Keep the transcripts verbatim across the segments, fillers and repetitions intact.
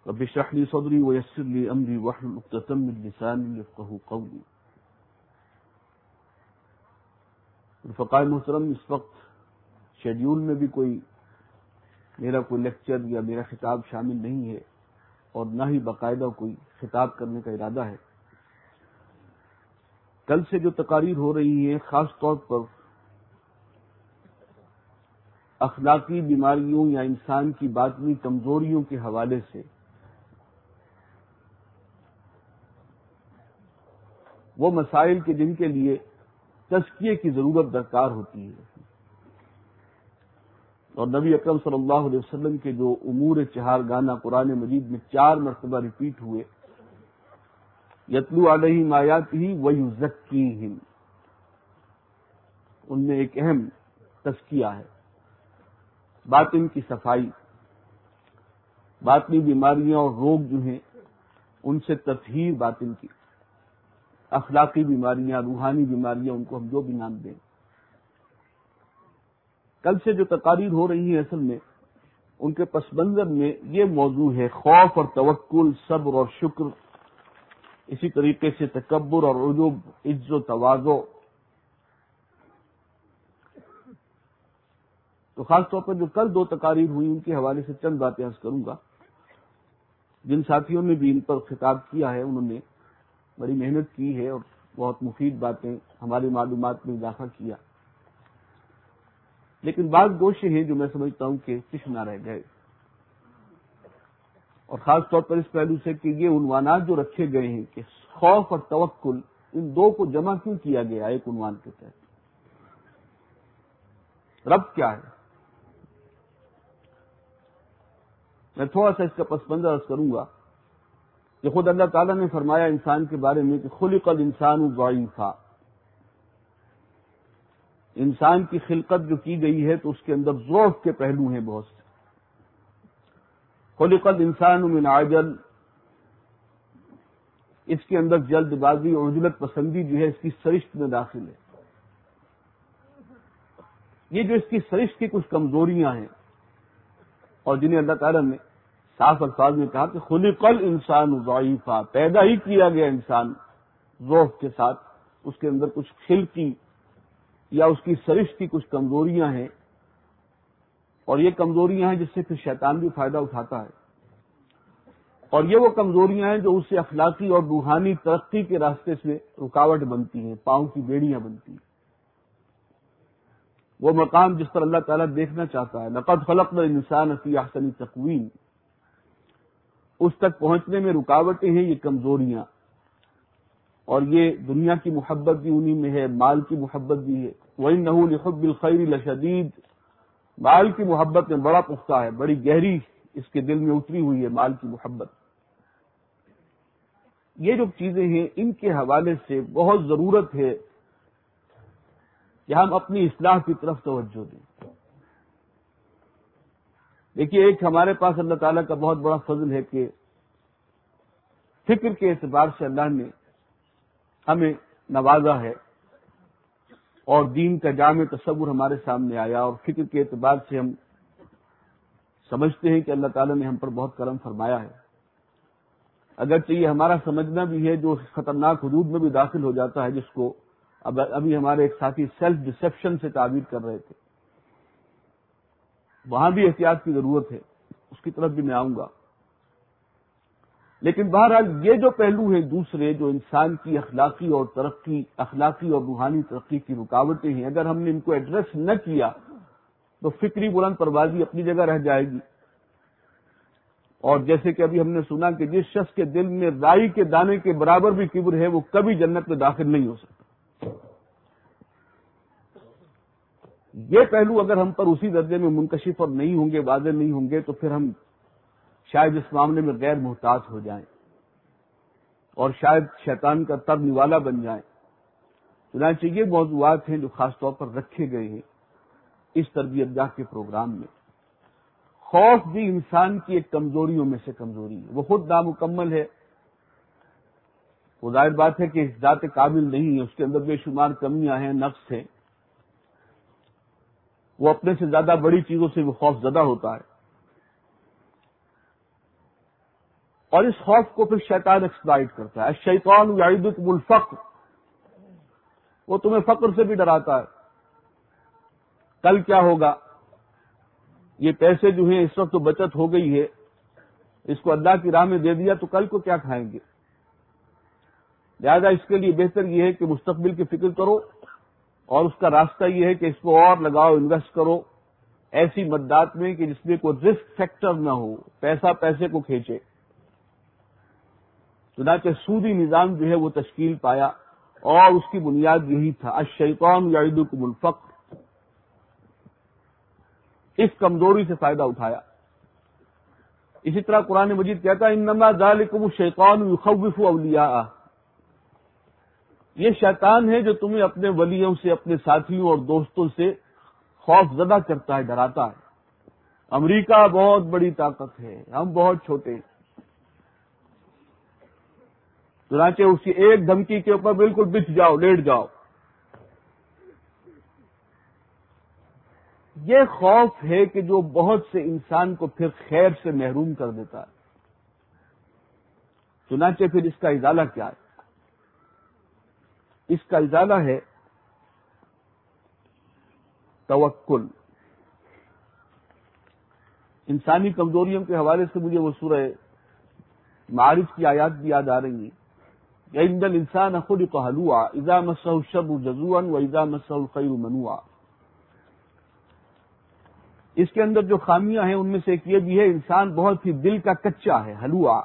رب اشرح لي صدري ويسر لي امري واحلل عقدة من لساني يفقهوا قولي. رفقائے محترم، اس وقت شیڈیول میں بھی کوئی میرا کوئی لیکچر یا میرا خطاب شامل نہیں ہے اور نہ ہی باقاعدہ کوئی خطاب کرنے کا ارادہ ہے. کل سے جو تقاریر ہو رہی ہیں خاص طور پر اخلاقی بیماریوں یا انسان کی باطنی کمزوریوں کے حوالے سے وہ مسائل کے جن کے لیے تزکیے کی ضرورت درکار ہوتی ہے، اور نبی اکرم صلی اللہ علیہ وسلم کے جو امور چہار گانہ قرآن مجید میں چار مرتبہ ریپیٹ ہوئے، یتلو علیہم آیاتہ ویزکیہم، ان میں ایک اہم تزکیہ ہے، باطن کی صفائی، باطنی بیماریاں اور روگ جو ہیں ان سے تطہیر باطن کی، اخلاقی بیماریاں، روحانی بیماریاں، ان کو ہم جو بھی نام دیں. کل سے جو تقاریر ہو رہی ہیں اصل میں ان کے پس منظر میں یہ موضوع ہے خوف اور توکل، صبر اور شکر، اسی طریقے سے تکبر اور عجب، عجز و تواضع. تو خاص طور پر جو کل دو تقاریر ہوئی ان کے حوالے سے چند باتیں عرض کروں گا. جن ساتھیوں نے بھی ان پر خطاب کیا ہے انہوں نے بڑی محنت کی ہے اور بہت مفید باتیں ہماری معلومات میں اضافہ کیا، لیکن بعض گوشے ہیں جو میں سمجھتا ہوں کہ کچھ نہ رہ گئے، اور خاص طور پر اس پہلو سے کہ یہ عنوانات جو رکھے گئے ہیں کہ خوف اور توکل، ان دو کو جمع کیوں کیا گیا ایک عنوان کے تحت؟ رب کیا ہے؟ میں تھوڑا سا اس کا پس منظر عرض کروں گا کہ خود اللہ تعالیٰ نے فرمایا انسان کے بارے میں کہ خلق الانسان ضعیفا، انسان کی خلقت جو کی گئی ہے تو اس کے اندر ضعف کے پہلو ہیں بہت سے. خلق الانسان من عجل، اس کے اندر جلد بازی اور عجلت پسندی جو ہے اس کی سرشت میں داخل ہے. یہ جو اس کی سرشت کی کچھ کمزوریاں ہیں اور جنہیں اللہ تعالیٰ نے صاف الفاظ میں کہا کہ خلق الانسان ضعیفا، پیدا ہی کیا گیا انسان ضعف کے ساتھ، اس کے اندر کچھ خلقی یا اس کی سرشت کی کچھ کمزوریاں ہیں، اور یہ کمزوریاں ہیں جس سے پھر شیطان بھی فائدہ اٹھاتا ہے، اور یہ وہ کمزوریاں ہیں جو اس سے اخلاقی اور روحانی ترقی کے راستے سے رکاوٹ بنتی ہیں، پاؤں کی بیڑیاں بنتی ہیں. وہ مقام جس پر اللہ تعالیٰ دیکھنا چاہتا ہے، لقد خلقنا الانسان فی احسن تقویم، اس تک پہنچنے میں رکاوٹیں ہیں یہ کمزوریاں، اور یہ دنیا کی محبت بھی انہی میں ہے، مال کی محبت بھی ہے. وَإِنَّهُ لِحُبِّ الْخَيْرِ لَشَدِيدٌ، مال کی محبت میں بڑا پختہ ہے، بڑی گہری اس کے دل میں اتری ہوئی ہے مال کی محبت. یہ جو چیزیں ہیں ان کے حوالے سے بہت ضرورت ہے کہ ہم اپنی اصلاح کی طرف توجہ دیں. دیکھیے، ایک ہمارے پاس اللہ تعالیٰ کا بہت بڑا فضل ہے کہ فکر کے اعتبار سے اللہ نے ہمیں نوازا ہے، اور دین کا جامع تصور ہمارے سامنے آیا، اور فکر کے اعتبار سے ہم سمجھتے ہیں کہ اللہ تعالیٰ نے ہم پر بہت کرم فرمایا ہے. اگرچہ یہ ہمارا سمجھنا بھی ہے جو خطرناک حدود میں بھی داخل ہو جاتا ہے، جس کو اب ابھی ہمارے ایک ساتھی سیلف ڈسیپشن سے تعبیر کر رہے تھے، وہاں بھی احتیاط کی ضرورت ہے، اس کی طرف بھی میں آؤں گا. لیکن بہرحال یہ جو پہلو ہیں دوسرے جو انسان کی اخلاقی اور ترقی اخلاقی اور روحانی ترقی کی رکاوٹیں ہیں، اگر ہم نے ان کو ایڈریس نہ کیا تو فکری بلند پروازی اپنی جگہ رہ جائے گی. اور جیسے کہ ابھی ہم نے سنا کہ جس شخص کے دل میں رائی کے دانے کے برابر بھی کبر ہے وہ کبھی جنت میں داخل نہیں ہو سکتا. یہ پہلو اگر ہم پر اسی درجے میں منکشف اور نہیں ہوں گے، واضح نہیں ہوں گے، تو پھر ہم شاید اس معاملے میں غیر محتاط ہو جائیں اور شاید شیطان کا تر نوالا بن جائیں. چنانچہ یہ موضوعات ہیں جو خاص طور پر رکھے گئے ہیں اس تربیت گاہ کے پروگرام میں. خوف بھی انسان کی ایک کمزوریوں میں سے کمزوری ہے، وہ خود نامکمل ہے، وہ ظاہر بات ہے کہ ذات کامل نہیں ہے، اس کے اندر بے شمار کمیاں ہیں، نقص ہیں. وہ اپنے سے زیادہ بڑی چیزوں سے وہ خوف زدہ ہوتا ہے. اور اس خوف کو پھر شیطان ایکسپلائٹ کرتا ہے. الشیطان یعدکم الفقر، وہ تمہیں فقر سے بھی ڈراتا ہے. کل کیا ہوگا، یہ پیسے جو ہیں اس وقت تو بچت ہو گئی ہے، اس کو اللہ کی راہ میں دے دیا تو کل کو کیا کھائیں گے. لہذا اس کے لیے بہتر یہ ہے کہ مستقبل کی فکر کرو، اور اس کا راستہ یہ ہے کہ اس کو اور لگاؤ، انویسٹ کرو ایسی مدات میں کہ جس میں کوئی رسک فیکٹر نہ ہو، پیسہ پیسے کو کھینچے. چنانچہ سودی نظام جو ہے وہ تشکیل پایا، اور اس کی بنیاد یہی تھا، الشیطان یعدکم الفقر. اس کمزوری سے فائدہ اٹھایا. اسی طرح قرآن مجید کہتا ہے انما ذالکم الشیطان یخوف اولیاءہ، یہ شیطان ہے جو تمہیں اپنے ولیوں سے، اپنے ساتھیوں اور دوستوں سے خوف زدہ کرتا ہے، ڈراتا ہے. امریکہ بہت بڑی طاقت ہے، ہم بہت چھوٹے ہیں. چنانچہ اسی ایک دھمکی کے اوپر بالکل بچ جاؤ، لیٹ جاؤ. یہ خوف ہے کہ جو بہت سے انسان کو پھر خیر سے محروم کر دیتا ہے. چنانچہ پھر اس کا ازالہ کیا ہے؟ اس کا ازالہ ہے توکل. انسانی کمزوریوں کے حوالے سے مجھے وہ سورہ معارج کی آیات بھی یاد آ رہی ہیں. ان الانسان خلق ہلوعا اذا مسہ الشر جزوعا واذا مسہ الخیر منوعا. اس کے اندر جو خامیاں ہیں ان میں سے ایک یہ بھی ہے انسان بہت ہی دل کا کچا ہے، ہلوعا،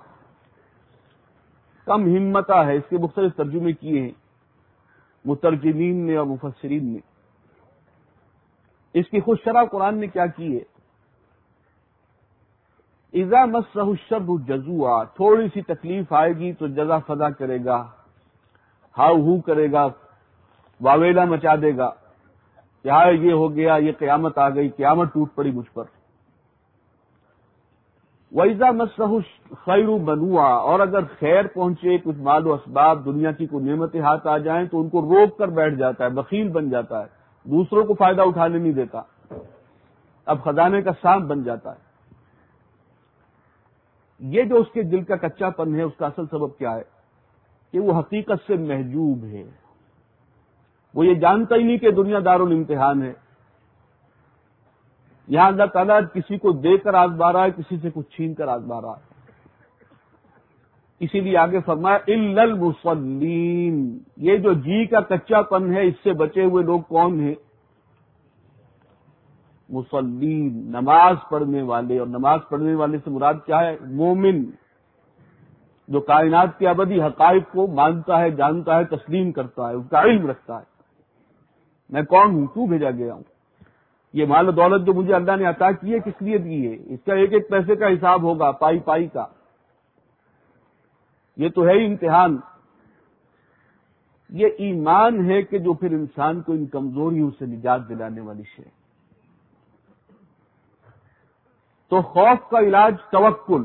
کم ہمتا ہے. اس کے مختلف ترجمے کیے ہیں مترجمین نے اور مفسرین نے. اس کی خود شرح قرآن نے کیا کی ہے، اذا مسہ الشر جزوعا، تھوڑی سی تکلیف آئے گی تو جزا فضا کرے گا، ہاؤ ہو کرے گا، واویلا مچا دے گا کہ ہائے یہ ہو گیا، یہ قیامت آ گئی، قیامت ٹوٹ پڑی مجھ پر. وَإِذَا مَسَّهُ الْخَيْرُ مَنُوعًا، اور اگر خیر پہنچے، کچھ مال و اسباب، دنیا کی کوئی نعمتیں ہاتھ آ جائیں تو ان کو روک کر بیٹھ جاتا ہے، بخیل بن جاتا ہے، دوسروں کو فائدہ اٹھانے نہیں دیتا، اب خزانے کا سانپ بن جاتا ہے. یہ جو اس کے دل کا کچا پن ہے، اس کا اصل سبب کیا ہے کہ وہ حقیقت سے محجوب ہے. وہ یہ جانتا ہی نہیں کہ دنیا دارالامتحان ہے. یہاں اللہ تعالیٰ کسی کو دے کر آزما رہا ہے، کسی سے کچھ چھین کر آزما رہا ہے. اسی لیے آگے فرمایا الا المصلین، یہ جو جی کا کچا پن ہے اس سے بچے ہوئے لوگ کون ہیں؟ مصلین، نماز پڑھنے والے. اور نماز پڑھنے والے سے مراد کیا ہے؟ مومن، جو کائنات کے ابدی حقائق کو مانتا ہے، جانتا ہے، تسلیم کرتا ہے، اس کا علم رکھتا ہے. میں کون ہوں؟ کیوں بھیجا گیا ہوں؟ یہ مال و دولت جو مجھے اللہ نے عطا کی ہے کس لیے دی ہے؟ اس کا ایک ایک پیسے کا حساب ہوگا، پائی پائی کا. یہ تو ہے ہی امتحان. یہ ایمان ہے کہ جو پھر انسان کو ان کمزوریوں سے نجات دلانے والی شے. تو خوف کا علاج توکل.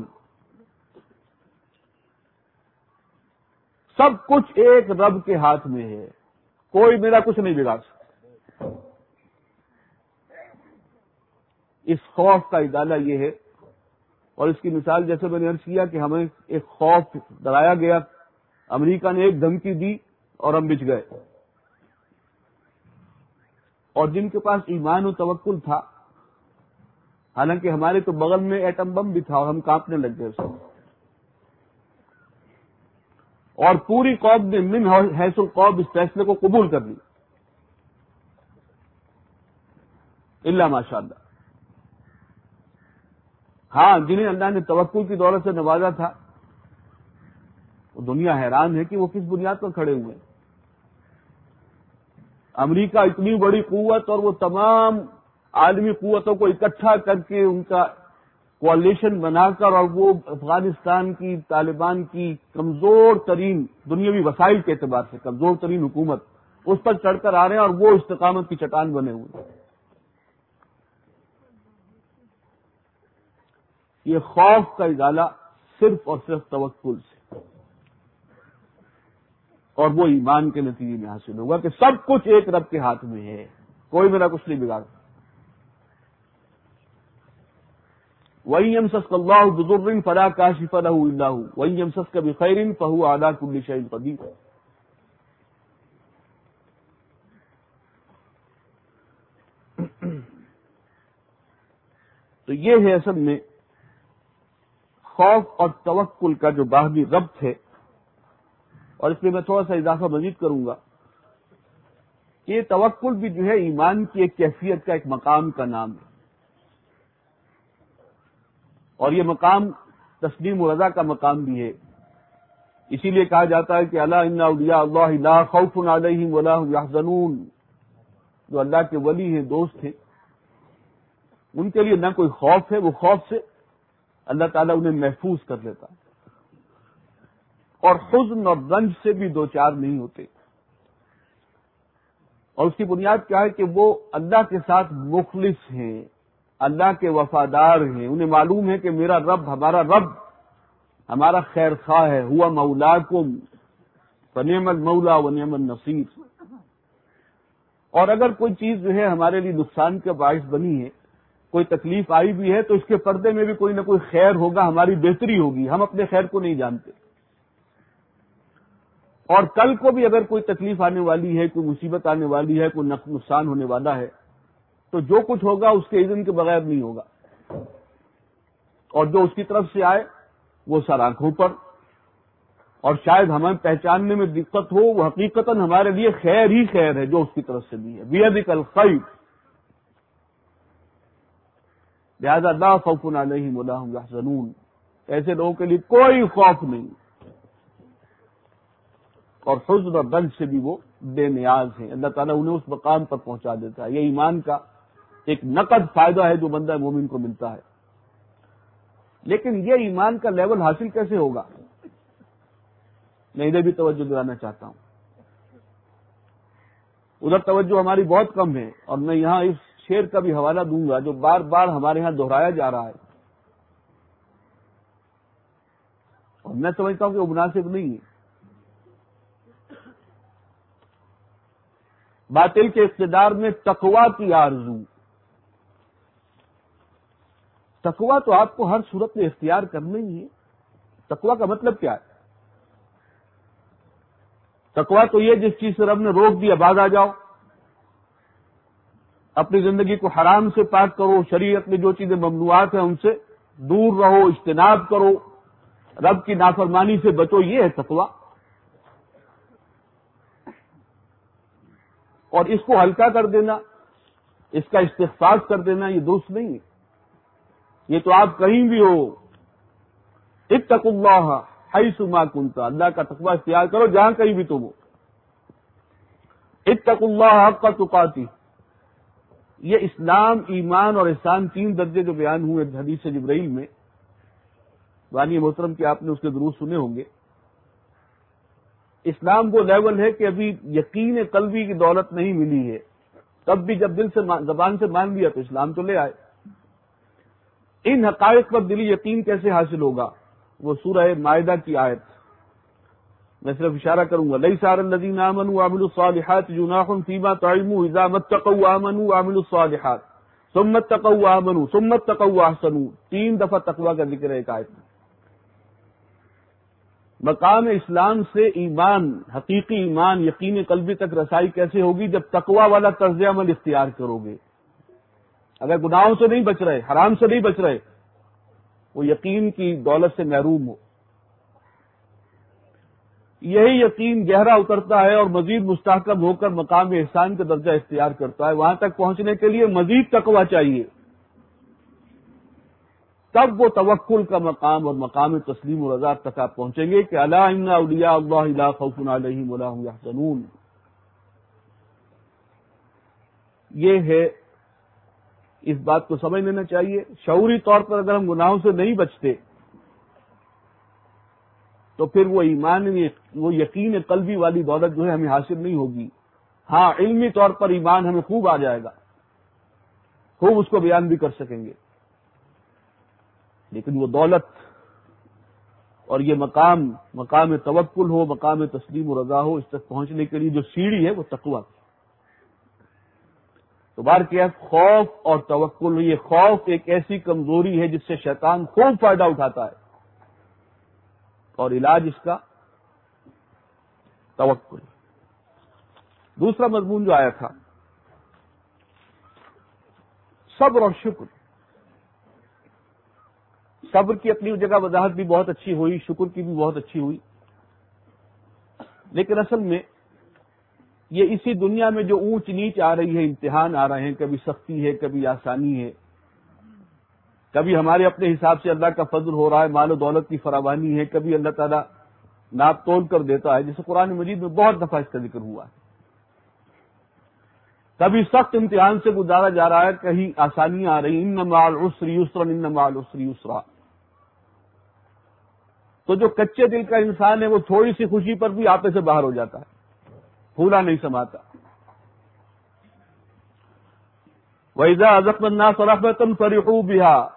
سب کچھ ایک رب کے ہاتھ میں ہے، کوئی میرا کچھ نہیں بگاڑ سکتا. اس خوف کا ازالہ یہ ہے، اور اس کی مثال جیسے میں نے عرض کیا کہ ہمیں ایک خوف ڈرایا گیا، امریکہ نے ایک دھمکی دی اور ہم بچ گئے. اور جن کے پاس ایمان و توکل تھا، حالانکہ ہمارے تو بغل میں ایٹم بم بھی تھا اور ہم کانپنے لگ گئے اس میں، اور پوری قوم نے من حیث القوم اس فیصلے کو قبول کر لی، الا ماشاء اللہ. ہاں، جنہیں اللہ نے توکل کی دولت سے نوازا تھا، وہ دنیا حیران ہے کہ وہ کس بنیاد پر کھڑے ہوئے. امریکہ اتنی بڑی قوت، اور وہ تمام عالمی قوتوں کو اکٹھا کر کے ان کا کوalition بنا کر، اور وہ افغانستان کی، طالبان کی کمزور ترین دنیاوی وسائل کے اعتبار سے کمزور ترین حکومت، اس پر چڑھ کر آ رہے ہیں اور وہ استقامت کی چٹان بنے ہوئے ہیں. یہ خوف کا ازالہ صرف اور صرف توکل سے اور وہ ایمان کے نتیجے میں حاصل ہوگا کہ سب کچھ ایک رب کے ہاتھ میں ہے، کوئی میرا کچھ نہیں بگاڑ. وَإِن يَمْسَسْكَ اللَّهُ بِضُرٍّ فَلَا كَاشِفَ لَهُ إِلَّا هُوَ وَإِن يَمْسَسْكَ بِخَيْرٍ فَهُوَ عَلَى كُلِّ شَيْءٍ قَدِيرٌ. تو یہ ہے اصل میں خوف اور توکل کا جو باہمی ربط ہے. اور اس میں میں تھوڑا سا اضافہ مزید کروں گا کہ یہ توکل بھی جو ہے ایمان کی ایک کیفیت کا، ایک مقام کا نام ہے. اور یہ مقام تسلیم و رضا کا مقام بھی ہے. اسی لیے کہا جاتا ہے کہ الا ان اولیاء اللہ لا خوف علیہم ولا هم یحزنون. جو اللہ کے ولی ہیں، دوست ہیں، ان کے لیے نہ کوئی خوف ہے، وہ خوف سے اللہ تعالیٰ انہیں محفوظ کر لیتا ہے، اور حزن اور رنج سے بھی دو چار نہیں ہوتے. اور اس کی بنیاد کیا ہے کہ وہ اللہ کے ساتھ مخلص ہیں، اللہ کے وفادار ہیں. انہیں معلوم ہے کہ میرا رب، ہمارا رب ہمارا خیر خواہ ہے. ہوا مولاکم فنعم المولا ونعم النصیر. اور اگر کوئی چیز جو ہے ہمارے لیے نقصان کا باعث بنی ہے، کوئی تکلیف آئی بھی ہے، تو اس کے پردے میں بھی کوئی نہ کوئی خیر ہوگا، ہماری بہتری ہوگی. ہم اپنے خیر کو نہیں جانتے. اور کل کو بھی اگر کوئی تکلیف آنے والی ہے، کوئی مصیبت آنے والی ہے، کوئی نقصان ہونے والا ہے، تو جو کچھ ہوگا اس کے اذن کے بغیر نہیں ہوگا. اور جو اس کی طرف سے آئے وہ سر آنکھوں پر، اور شاید ہمیں پہچاننے میں دقت ہو، وہ حقیقتاً ہمارے لیے خیر ہی خیر ہے جو اس کی طرف سے بھی ہے. بیدک الخیر. لہذا لا خوف علیہم ولا هم یحزنون. ایسے لوگوں کے لیے کوئی خوف نہیں، اور حزن اور رنج سے بھی وہ بے نیاز ہیں. اللہ تعالیٰ انہیں اس مقام پر پہنچا دیتا ہے. یہ ایمان کا ایک نقد فائدہ ہے جو بندہ مومن کو ملتا ہے. لیکن یہ ایمان کا لیول حاصل کیسے ہوگا؟ میں ادھر بھی توجہ دلانا چاہتا ہوں. ادھر توجہ ہماری بہت کم ہے، اور میں یہاں اس شعر کا بھی حوالہ دوں گا جو بار بار ہمارے ہاں دہرایا جا رہا ہے، اور میں سمجھتا ہوں کہ وہ مناسب نہیں ہے. باطل کے اقتدار میں تقویٰ کی آرزو. تقویٰ تو آپ کو ہر صورت میں اختیار کرنا ہی ہے. تقویٰ کا مطلب کیا ہے؟ تقویٰ تو یہ جس چیز سے رب نے روک دیا باز آ جاؤ، اپنی زندگی کو حرام سے پاک کرو، شریعت میں جو چیزیں ممنوعات ہیں ان سے دور رہو، اجتناب کرو، رب کی نافرمانی سے بچو. یہ ہے تقویٰ. اور اس کو ہلکا کر دینا، اس کا استخفاف کر دینا، یہ درست نہیں ہے. یہ تو آپ کہیں بھی ہو، اتقوا اللہ حیث ما کنت، اللہ کا تقویٰ اختیار کرو جہاں کہیں بھی تم ہو. اتقوا اللہ حق تقاتہ. یہ اسلام، ایمان اور احسان تین درجے جو بیان ہوئے حدیث جبرائیل میں، بانی محترم کے آپ نے اس کے دروس سنے ہوں گے. اسلام وہ لیول ہے کہ ابھی یقین قلبی کی دولت نہیں ملی ہے، تب بھی جب دل سے زبان سے مان لیا تو اسلام تو لے آئے. ان حقائق پر دلی یقین کیسے حاصل ہوگا؟ وہ سورہ مائدہ کی آیت میں صرف اشارہ کروں گا. لیس علی الذین آمنوا وعملوا الصالحات جناح فیما طعموا اذا ما اتقوا وآمنوا وعملوا الصالحات ثم اتقوا وآمنوا ثم اتقوا واحسنوا. تین دفعہ تقویٰ کا ذکر ہے ایک آیت میں. مقام اسلام سے ایمان، حقیقی ایمان، یقین قلبی تک رسائی کیسے ہوگی؟ جب تقویٰ والا طرز عمل اختیار کرو گے. اگر گناہوں سے نہیں بچ رہے، حرام سے نہیں بچ رہے، وہ یقین کی دولت سے محروم ہو. یہی یقین گہرا اترتا ہے اور مزید مستحکم ہو کر مقام احسان کا درجہ اختیار کرتا ہے. وہاں تک پہنچنے کے لیے مزید تقویٰ چاہیے، تب وہ توکل کا مقام اور مقام تسلیم و رضا تک آپ پہنچیں گے کہ الا ان اولیاء اللہ لا خوف علیہم ولا هم یحزنون. یہ ہے، اس بات کو سمجھ لینا چاہیے. شعوری طور پر اگر ہم گناہوں سے نہیں بچتے تو پھر وہ ایمان، وہ یقین قلبی والی دولت جو ہے ہمیں حاصل نہیں ہوگی. ہاں، علمی طور پر ایمان ہمیں خوب آ جائے گا، خوب اس کو بیان بھی کر سکیں گے، لیکن وہ دولت اور یہ مقام، مقام توکل ہو، مقام تسلیم و رضا ہو، اس تک پہنچنے کے لیے جو سیڑھی ہے وہ تقویٰ. تو بار کیا خوف اور توکل، یہ خوف ایک ایسی کمزوری ہے جس سے شیطان خوب فائدہ اٹھاتا ہے، اور علاج اس کا توکل۔ دوسرا مضمون جو آیا تھا صبر اور شکر۔ صبر کی اپنی جگہ وضاحت بھی بہت اچھی ہوئی، شکر کی بھی بہت اچھی ہوئی، لیکن اصل میں یہ اسی دنیا میں جو اونچ نیچ آ رہی ہے، امتحان آ رہے ہیں، کبھی سختی ہے، کبھی آسانی ہے، کبھی ہمارے اپنے حساب سے اللہ کا فضل ہو رہا ہے، مال و دولت کی فراوانی ہے، کبھی اللہ تعالیٰ ناپ تول کر دیتا ہے، جیسے قرآن مجید میں بہت دفعہ اس کا ذکر ہوا ہے۔ کبھی سخت امتحان سے گزارا جا رہا ہے، کہیں آسانیاں آ رہی ہیں، ان مع العسر یسرا ان مع العسر یسرا۔ تو جو کچے دل کا انسان ہے وہ تھوڑی سی خوشی پر بھی آپے سے باہر ہو جاتا ہے، پھولا نہیں سماتا۔ وَإِذَا أَذَقْنَا النَّاسَ رَحْمَةً فَرِحُوا بِهَا،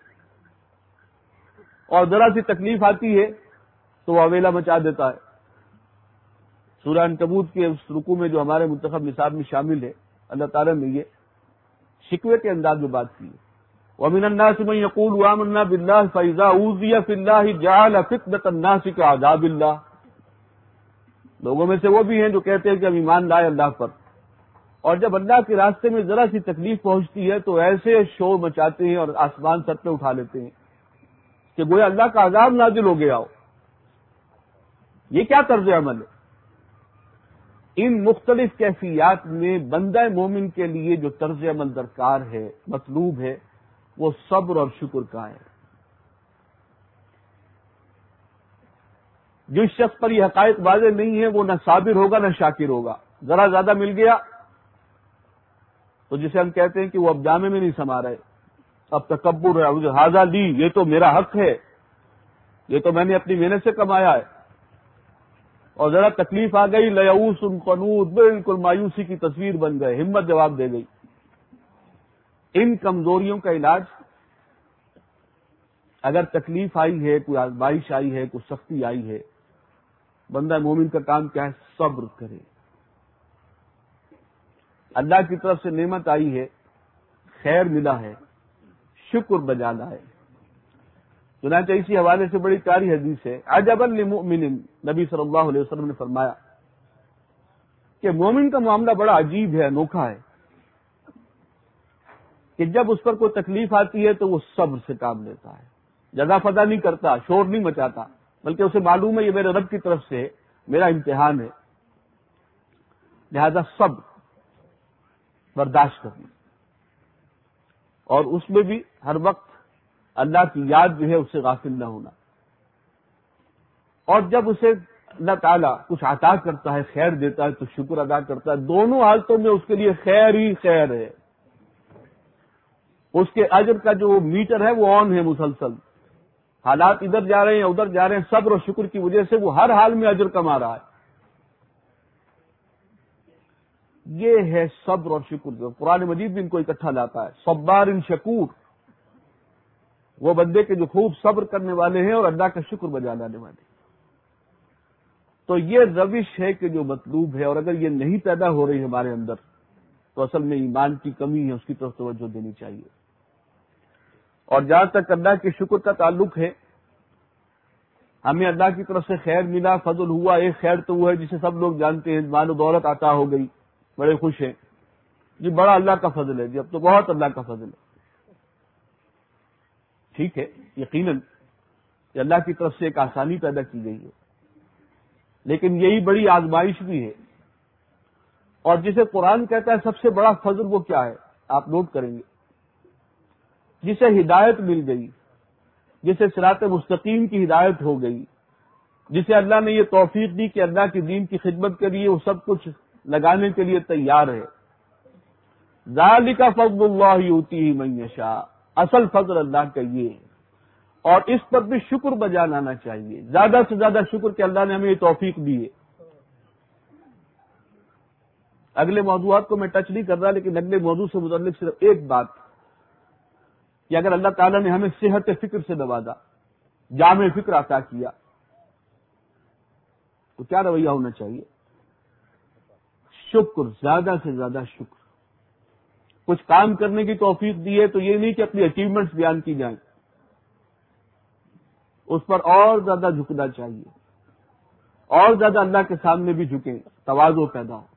اور ذرا سی تکلیف آتی ہے تو وہ اویلا مچا دیتا ہے۔ سورہ عنکبوت کے اس رکوع میں جو ہمارے منتخب نصاب میں شامل ہے، اللہ تعالیٰ نے یہ شکوے کے انداز میں بات کی ہے۔ وَمِنَ النَّاسِ مَن يَقُولُ آمَنَّا بِاللَّهِ فَإِذَا أُوذِيَ فِي اللَّهِ جَعَلَ فِتْنَةَ النَّاسِ كَعَذَابِ اللَّهِ، لوگوں میں سے وہ بھی ہیں جو کہتے ہیں کہ ہم ایمان لائے اللہ پر، اور جب اللہ کے راستے میں ذرا سی تکلیف پہنچتی ہے تو ایسے شور مچاتے ہیں اور آسمان سر پہ اٹھا لیتے ہیں کہ گویا اللہ کا عذاب نازل ہو گیا ہو۔ یہ کیا طرز عمل ہے؟ ان مختلف کیفیات میں بندہ مومن کے لیے جو طرز عمل درکار ہے، مطلوب ہے، وہ صبر اور شکر کا ہے۔ جس شخص پر یہ حقائق واضح نہیں ہے وہ نہ صابر ہوگا نہ شاکر ہوگا۔ ذرا زیادہ مل گیا تو جسے ہم کہتے ہیں کہ وہ اب جامے میں نہیں سما رہے، اب تکبر ہے، ہاذا لی، یہ تو میرا حق ہے، یہ تو میں نے اپنی محنت سے کمایا ہے، اور ذرا تکلیف آ گئی لیئوس قنوط، بالکل مایوسی کی تصویر بن گئے، ہمت جواب دے گئی۔ ان کمزوریوں کا علاج، اگر تکلیف آئی ہے، کوئی آزمائش آئی ہے، کوئی سختی آئی ہے، بندہ مومن کا کام کیا ہے؟ صبر کرے۔ اللہ کی طرف سے نعمت آئی ہے، خیر ملا ہے، شکر بجا لائے۔ چنانچہ اسی حوالے سے بڑی پیاری حدیث ہے، عجبا لمؤمن، نبی صلی اللہ علیہ وسلم نے فرمایا کہ مومن کا معاملہ بڑا عجیب ہے، انوکھا ہے، کہ جب اس پر کوئی تکلیف آتی ہے تو وہ صبر سے کام لیتا ہے، جزا فضا نہیں کرتا، شور نہیں مچاتا، بلکہ اسے معلوم ہے یہ میرے رب کی طرف سے ہے، میرا امتحان ہے، لہذا صبر، برداشت کرنا، اور اس میں بھی ہر وقت اللہ کی یاد جو ہے اس سے غافل نہ ہونا۔ اور جب اسے اللہ تعالیٰ کچھ عطا کرتا ہے، خیر دیتا ہے، تو شکر ادا کرتا ہے۔ دونوں حالتوں میں اس کے لیے خیر ہی خیر ہے، اس کے اجر کا جو میٹر ہے وہ آن ہے مسلسل، حالات ادھر جا رہے ہیں ادھر جا رہے ہیں، صبر اور شکر کی وجہ سے وہ ہر حال میں اجر کما رہا ہے۔ یہ ہے صبر اور شکر، جو قرآن مجید بھی ان کو اکٹھا لاتا ہے۔ صبار شکور، وہ بندے کے جو خوب صبر کرنے والے ہیں اور اللہ کا شکر بجا لانے والے ہیں۔ تو یہ روش ہے کہ جو مطلوب ہے، اور اگر یہ نہیں پیدا ہو رہی ہمارے اندر تو اصل میں ایمان کی کمی ہے، اس کی طرف توجہ دینی چاہیے۔ اور جہاں تک اللہ کے شکر کا تعلق ہے، ہمیں اللہ کی طرف سے خیر ملا، فضل ہوا، ایک خیر تو وہ ہے جسے سب لوگ جانتے ہیں، مال و دولت عطا ہو گئی، بڑے خوش ہیں جی، بڑا اللہ کا فضل ہے جی، اب تو بہت اللہ کا فضل ہے۔ ٹھیک ہے، یقیناً کہ اللہ کی طرف سے ایک آسانی پیدا کی گئی ہے، لیکن یہی بڑی آزمائش بھی ہے۔ اور جسے قرآن کہتا ہے سب سے بڑا فضل وہ کیا ہے، آپ نوٹ کریں گے، جسے ہدایت مل گئی، جسے صراط مستقیم کی ہدایت ہو گئی، جسے اللہ نے یہ توفیق دی کہ اللہ کی دین کی خدمت کے لیے وہ سب کچھ لگانے کے لیے تیار ہے۔ ذالک فضل اللہ یؤتیہ من یشاء، اصل فضل اللہ کا یہ ہے، اور اس پر بھی شکر بجا لانا چاہیے، زیادہ سے زیادہ شکر کہ اللہ نے ہمیں یہ توفیق دی ہے۔ اگلے موضوعات کو میں ٹچ نہیں کر رہا، لیکن اگلے موضوع سے متعلق صرف ایک بات کہ اگر اللہ تعالیٰ نے ہمیں صحت فکر سے نوازا، جامع فکر عطا کیا، تو کیا رویہ ہونا چاہیے؟ شکر، زیادہ سے زیادہ شکر۔ کچھ کام کرنے کی توفیق دی ہے تو یہ نہیں کہ اپنی اچیومنٹس بیان کی جائیں، اس پر اور زیادہ جھکنا چاہیے، اور زیادہ اللہ کے سامنے بھی جھکیں، تواضع پیدا ہو۔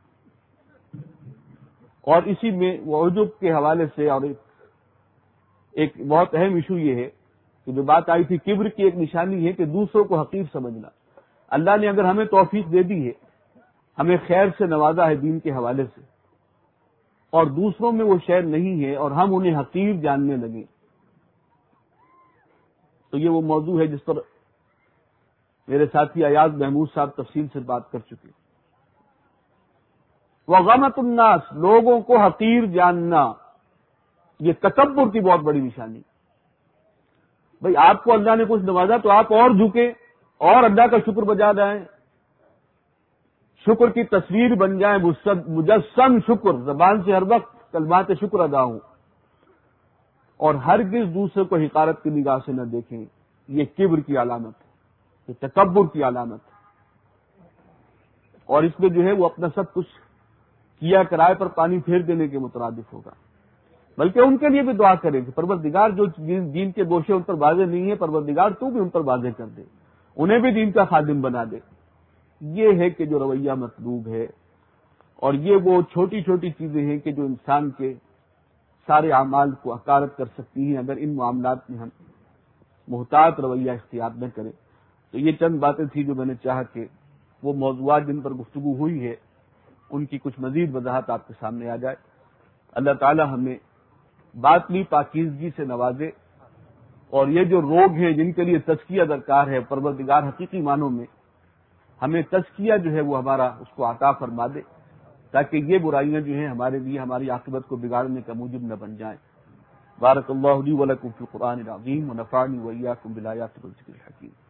اور اسی میں وہ عجب کے حوالے سے اور ایک, ایک بہت اہم ایشو یہ ہے کہ جو بات آئی تھی کبر کی ایک نشانی ہے کہ دوسروں کو حقیر سمجھنا۔ اللہ نے اگر ہمیں توفیق دے دی ہے، ہمیں خیر سے نوازا ہے دین کے حوالے سے، اور دوسروں میں وہ شے نہیں ہے اور ہم انہیں حقیر جاننے لگیں، تو یہ وہ موضوع ہے جس پر میرے ساتھی ایاز محمود صاحب تفصیل سے بات کر چکے۔ وغمت الناس، لوگوں کو حقیر جاننا، یہ تکبر کی بہت بڑی نشانی۔ بھئی آپ کو اللہ نے کچھ نوازا تو آپ اور جھکیں اور اللہ کا شکر بجا جائیں، شکر کی تصویر بن جائیں، مجسم شکر، زبان سے ہر وقت کلمات شکر ادا ہوں، اور ہرگز دوسرے کو حقارت کی نگاہ سے نہ دیکھیں۔ یہ کبر کی علامت ہے، یہ تکبر کی علامت ہے، اور اس میں جو ہے وہ اپنا سب کچھ کیا کرائے پر پانی پھیر دینے کے مترادف ہوگا۔ بلکہ ان کے لیے بھی دعا کریں کہ پروردگار جو دین کے گوشے ان پر واضح نہیں ہے، پروردگار تو بھی ان پر واضح کر دے، انہیں بھی دین کا خادم بنا دے۔ یہ ہے کہ جو رویہ مطلوب ہے، اور یہ وہ چھوٹی چھوٹی چیزیں ہیں کہ جو انسان کے سارے اعمال کو حقارت کر سکتی ہیں اگر ان معاملات میں ہم محتاط رویہ اختیار نہ کریں۔ تو یہ چند باتیں تھیں جو میں نے چاہا کہ وہ موضوعات جن پر گفتگو ہوئی ہے ان کی کچھ مزید وضاحت آپ کے سامنے آ جائے۔ اللہ تعالی ہمیں باطنی پاکیزگی سے نوازے، اور یہ جو روگ ہیں جن کے لیے تزکیہ درکار ہے، پروردگار حقیقی معنوں میں ہمیں تزکیہ جو ہے وہ ہمارا اس کو عطا فرما دے، تاکہ یہ برائیاں جو ہیں ہمارے لیے ہماری عاقبت کو بگاڑنے کا موجب نہ بن جائیں۔ بارک اللہ لی و لکم فی القرآن العظیم ونفعنی وإیاکم بالآیات والذکر الحکیم۔